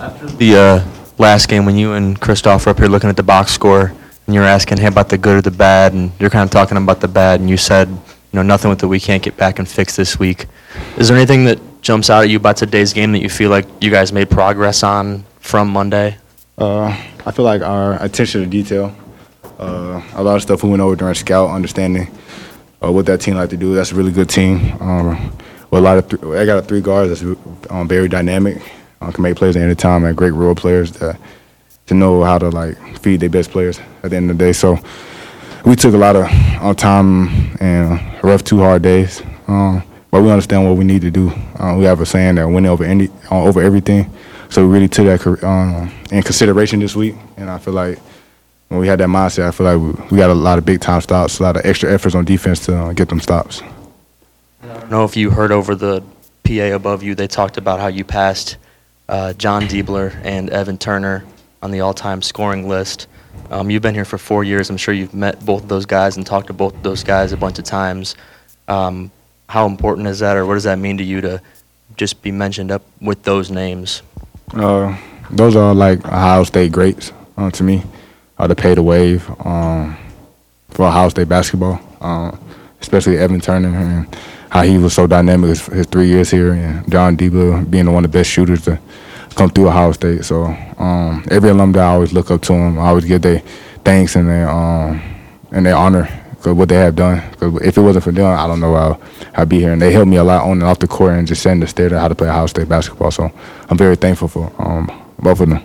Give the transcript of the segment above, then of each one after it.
The last game when you and Christoph were up here looking at the box score, and you were asking, hey, about the good or the bad, and you're kind of talking about the bad, and you said, nothing with the we can't get back and fix this week. Is there anything that jumps out at you about today's game that you feel like you guys made progress on from Monday? I feel like our attention to detail, a lot of stuff we went over during scout, understanding what that team like to do. That's a really good team. With I got 3 guards that's very dynamic, can make plays at any time, and great role players to know how to feed their best players at the end of the day. So we took a lot of time and rough 2 hard days, but we understand what we need to do. We have a saying that winning over everything. So we really took that in consideration this week, and I feel like when we had that mindset, I feel like we got a lot of big-time stops, a lot of extra efforts on defense to get them stops. I don't know if you heard over the PA above you, they talked about how you passed John Diebler and Evan Turner on the all-time scoring list. You've been here for 4 years. I'm sure you've met both of those guys and talked to both of those guys a bunch of times. How important is that, or what does that mean to you to just be mentioned up with those names? Those are like Ohio State greats to me. To pay the wave for Ohio State basketball, especially Evan Turner and how he was so dynamic his 3 years here, and John Diebler being one of the best shooters to come through Ohio State. So every alumni, I always look up to them. I always give their thanks and their honor for what they have done. Because if it wasn't for them, I don't know how I'd be here. And they helped me a lot on and off the court and just setting the standard of how to play Ohio State basketball. So I'm very thankful for both of them.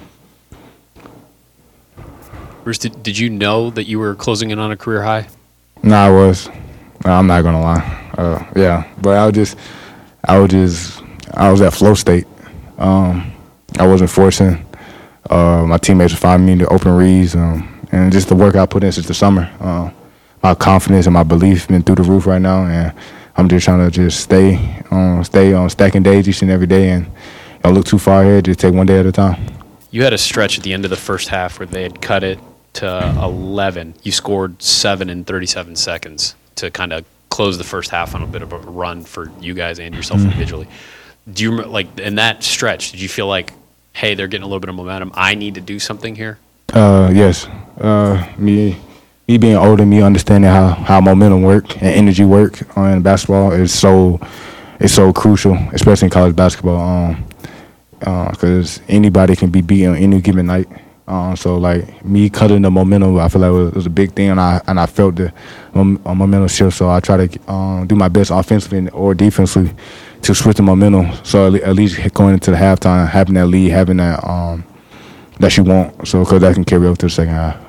Bruce, did you know that you were closing in on a career high? No, I was. I'm not gonna lie. Yeah, but I was at flow state. I wasn't forcing. My teammates would find me in the open reads, and just the work I put in since the summer. My confidence and my belief been through the roof right now, and I'm just trying to just stay on stacking days each and every day, and don't look too far ahead. Just take one day at a time. You had a stretch at the end of the first half where they had cut it to 11. You scored 7 in 37 seconds to kind of close the first half on a bit of a run for you guys and yourself individually. Do you in that stretch, did you feel like, hey, they're getting a little bit of momentum, I need to do something here? Yes. Me being older, me understanding how momentum work and energy work in basketball is so crucial, especially in college basketball. Because anybody can be beaten on any given night. So me cutting the momentum, I feel like it was a big thing, and I felt the momentum shift. So I try to do my best offensively or defensively to switch the momentum. So at least going into the halftime, having that lead, having that you want, so because that can carry over to the second half.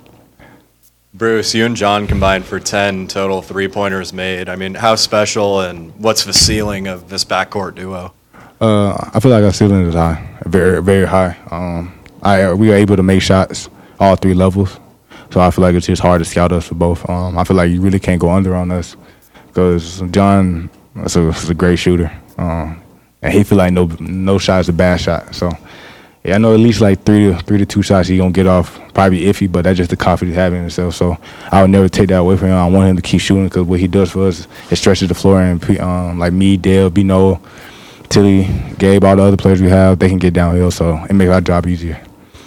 Bruce, you and John combined for 10 total three-pointers made. I mean, how special and what's the ceiling of this backcourt duo? I feel like our ceiling is high, very, very high. We are able to make shots all 3 levels, so I feel like it's just hard to scout us for both. I feel like you really can't go under on us because John is a great shooter, and he feel like no shot is a bad shot. So yeah, I know at least 3 to 2 shots he gonna get off, probably iffy, but that's just the confidence he has in himself. So I would never take that away from him. I want him to keep shooting because what he does for us, it stretches the floor, and me, Dale, Bino, Tilly, Gabe, all the other players we have, they can get downhill, so it makes our job easier.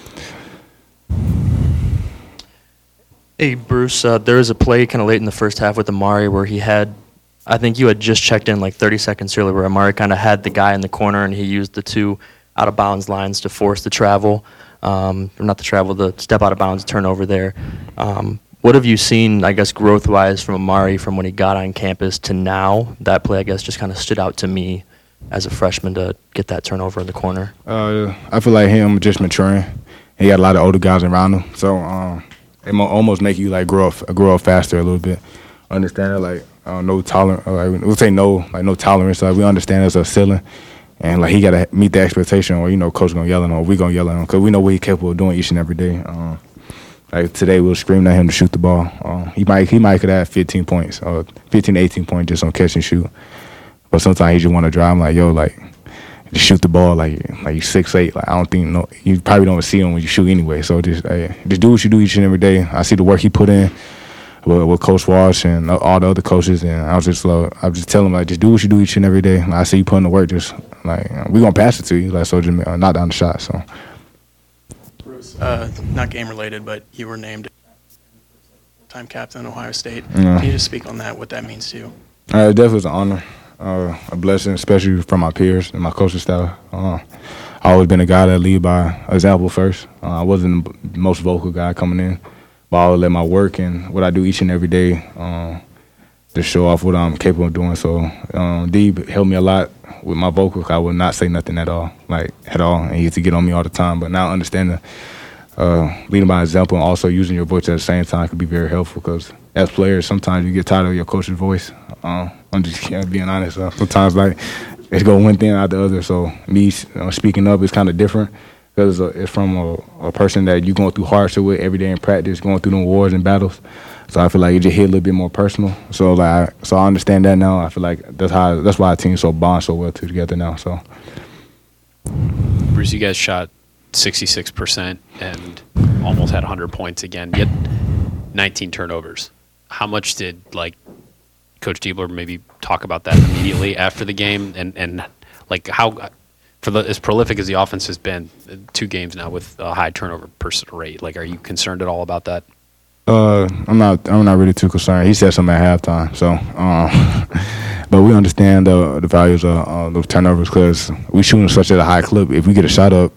Hey, Bruce, there was a play kind of late in the first half with Amari where I think you had just checked in 30 seconds earlier, where Amari kind of had the guy in the corner and he used the 2 out-of-bounds lines to force the travel, the step out of bounds turnover there. What have you seen, I guess, growth-wise from Amari from when he got on campus to now? That play, I guess, just kind of stood out to me as a freshman to get that turnover in the corner. I feel like him just maturing. He got a lot of older guys around him, so it almost make you grow up faster a little bit. Understand no tolerance. We'll say no tolerance. We understand there's a ceiling, and he got to meet the expectation, or coach gonna yell at him, or we gonna yell at him, because we know what he's capable of doing each and every day. Today we'll scream at him to shoot the ball. He might could have 15 points or 15 to 18 points just on catch and shoot, but sometimes he just want to drive. I'm just shoot the ball you 6'8". I don't think you probably don't see him when you shoot anyway. So just do what you do each and every day. I see the work he put in with Coach Walsh and all the other coaches, and I was just telling him just do what you do each and every day. I see you putting the work. Just Like we gonna pass it to you. Like so, just knock down the shot. So. Bruce, not game related, but you were named time captain of Ohio State. Yeah. Can you just speak on that? What that means to you? It definitely was an honor, a blessing, especially from my peers and my coaching staff. I always been a guy that lead by example first. I wasn't the most vocal guy coming in, but I always let my work and what I do each and every day to show off what I'm capable of doing. So Deeb helped me a lot with my vocal. I would not say nothing at all, and he used to get on me all the time. But now understanding leading by example and also using your voice at the same time could be very helpful because as players, sometimes you get tired of your coach's voice. I'm just being honest. Sometimes it's go one thing out the other. So me speaking up is kind of different because it's from a person that you going through hardship with every day in practice, going through them wars and battles. So I feel like it just hit a little bit more personal. So I understand that now. I feel like that's why our team bond so well together now. So Bruce, you guys shot 66% and almost had 100 points again. Yet 19 turnovers. How much did Coach Diebler maybe talk about that immediately after the game, and how as prolific as the offense has been, 2 games now with a high turnover rate? Are you concerned at all about that? I'm not really too concerned. He said something at halftime, so but we understand the values of those turnovers because we shooting such at a high clip. If we get a shot up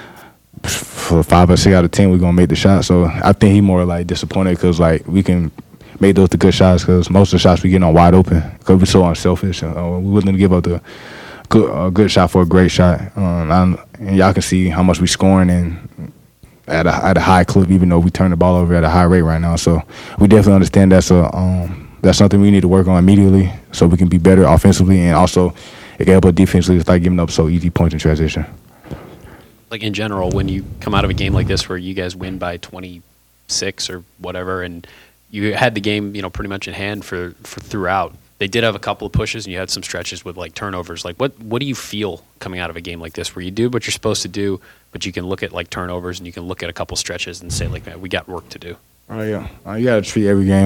for 5 or 6 out of 10, we're gonna make the shot. So I think he more disappointed because we can make those the good shots because most of the shots we get on wide open because we're so unselfish. We willing to give up the good shot for a great shot. And y'all can see how much we scoring and at a high clip, even though we turn the ball over at a high rate right now. So we definitely understand that's something we need to work on immediately so we can be better offensively and also it can help us defensively start giving up so easy points in transition. In general, when you come out of a game like this where you guys win by 26 or whatever, and you had the game, pretty much in hand for throughout. They did have a couple of pushes, and you had some stretches with turnovers. What do you feel coming out of a game like this, where you do what you're supposed to do, but you can look at turnovers and you can look at a couple stretches and say man, we got work to do. Oh yeah, you gotta treat every game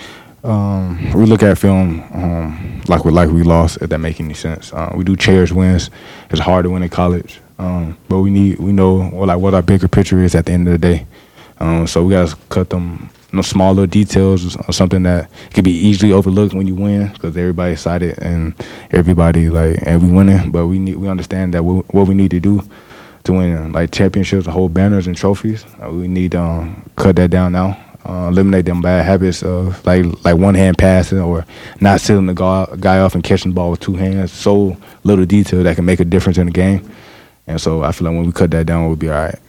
we look at film like we lost. If that make any sense, we do cherish wins. It's hard to win in college, but we know what our bigger picture is at the end of the day. So we gotta cut them. Small little details or something that can be easily overlooked when you win because everybody's excited and everybody and we winning. But we understand that what we need to do to win championships, and hold banners and trophies. We need to cut that down now. Eliminate them bad habits of one hand passing or not sealing the guy off and catching the ball with 2 hands. So little detail that can make a difference in the game. And so I feel like when we cut that down, we'll be all right.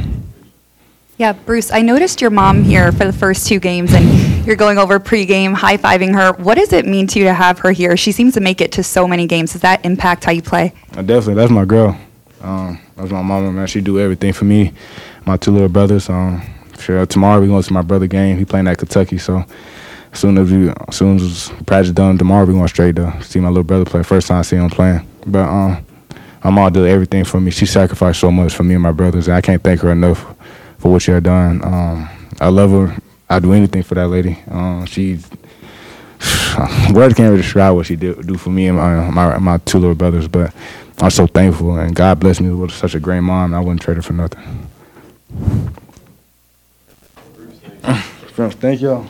Yeah, Bruce, I noticed your mom here for the first 2 games, and you're going over pregame, high-fiving her. What does it mean to you to have her here? She seems to make it to so many games. Does that impact how you play? Definitely. That's my girl. That's my mama, man. She do everything for me. My 2 little brothers. Tomorrow we're going to see my brother game. He playing at Kentucky, so as soon as practice done tomorrow, we're going straight to see my little brother play. First time I see him playing. But my mom did everything for me. She sacrificed so much for me and my brothers, and I can't thank her enough for what she had done. I love her. I'd do anything for that lady. Words can't really describe what she do for me and my 2 little brothers, but I'm so thankful, and God bless me with such a great mom. I wouldn't trade her for nothing. Thank y'all.